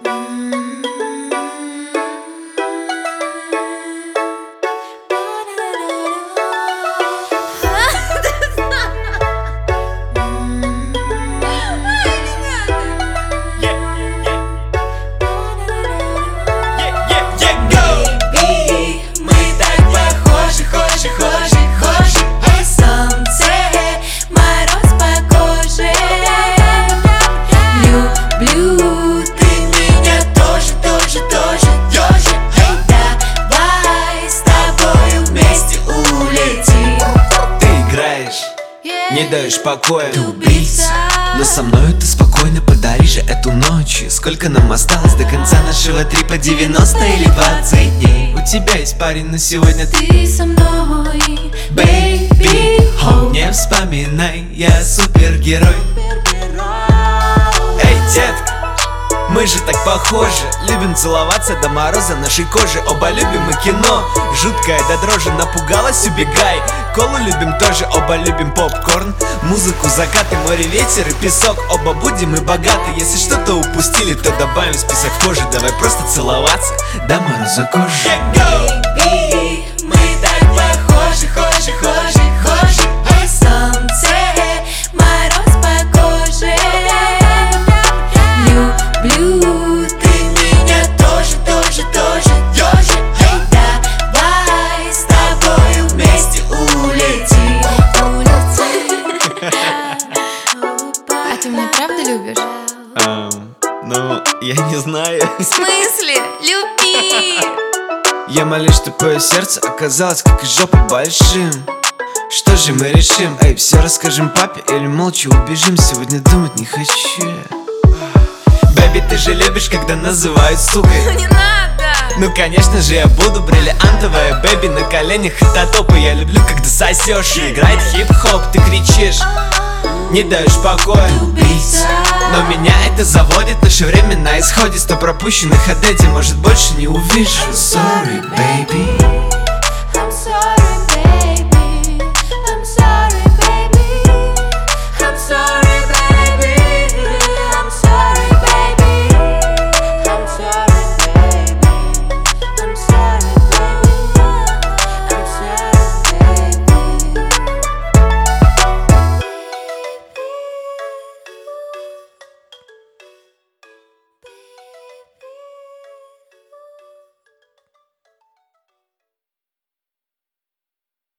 Не даешь покоя, ты убийца. Но со мною ты спокойно, подари же эту ночь. Сколько нам осталось до конца нашего трипа? 90 или 20 дней? У тебя есть парень, но сегодня ты со мной, baby. Не вспоминай, я супергерой. Эй, детка, мы же так похожи. Любим целоваться до мороза нашей кожи. Оба любим и кино, жуткое до дрожи. Напугалась, убегай. Колу любим тоже, оба любим попкорн. Музыку, закаты, море, ветер и песок. Оба будем мы богаты. Если что-то упустили, то добавим в список позже. Давай просто целоваться до мороза кожи. Baby, мы так похожи, хожи. Солнце, мороз по коже. Люблю, ты меня тоже. Эй, давай с тобой вместе улетим. А ты меня правда любишь? Ну, я не знаю. В смысле? Люби! Я молюсь, чтобы твое сердце оказалось как из жопы большим. Что же мы решим? Эй, все расскажем папе или молча убежим? Сегодня думать не хочу. Бэби, ты же любишь, когда называют сукой. Не надо! Ну конечно же я буду бриллиантовая бэби на коленях, это топы. Я люблю, когда сосешь и играет хип-хоп. Ты кричишь, не даешь покоя, убийца. Но меня это заводит, наше время на исходе. 100 пропущенных от Эдди, может больше не увижу. Sorry, baby.